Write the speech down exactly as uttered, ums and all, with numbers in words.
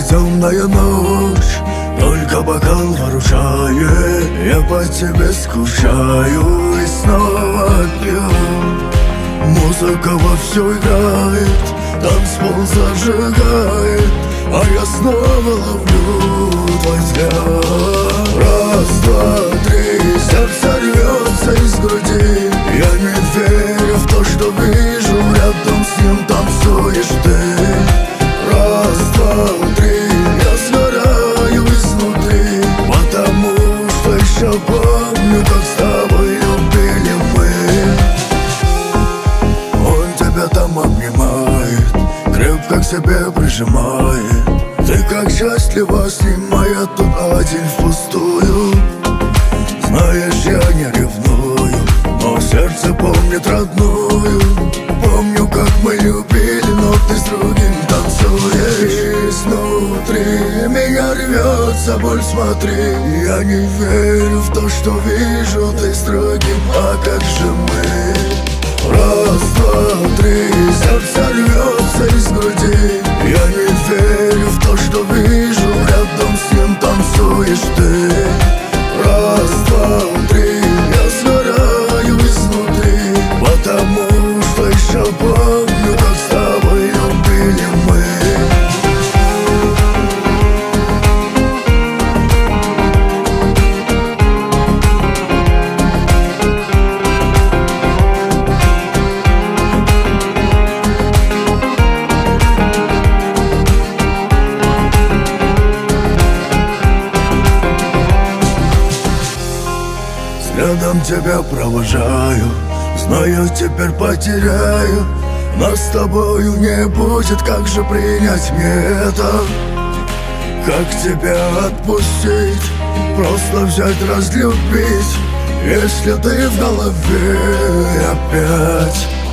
темная ночь, только бокал выручает. Я по тебе скучаю и снова пью. Музыка вовсю играет, танцпол зажигает, а я снова ловлю твой взгляд. Раз, два, три, сердце рвется из груди. Я не верю в то, что вижу, рядом с ним танцуешь ты. Раз, два, три, я сгораю изнутри, потому что еще помню, как с тобой любили мы. Он тебя там обнимает, крепко к себе прижимает. Ты как счастлива с ним, а я тут один впустую. Знаешь, я не ревную, но сердце помнит родную. Помню, как мы любили, но ты с другим танцуешь. Изнутри меня рвется боль, смотри. Я не верю в то, что вижу, ты с другим, а как же мы? Раз, два, три, сердце рвется из груди. Я не верю в то, что вижу, рядом с ним танцуешь ты. Раз, два, три, я сгораю изнутри, потому что еще помню, как с тобой любили мы. Рядом тебя провожаю, знаю, теперь потеряю. Нас с тобою не будет, как же принять мне это? Как тебя отпустить, просто взять, разлюбить, если ты в голове опять?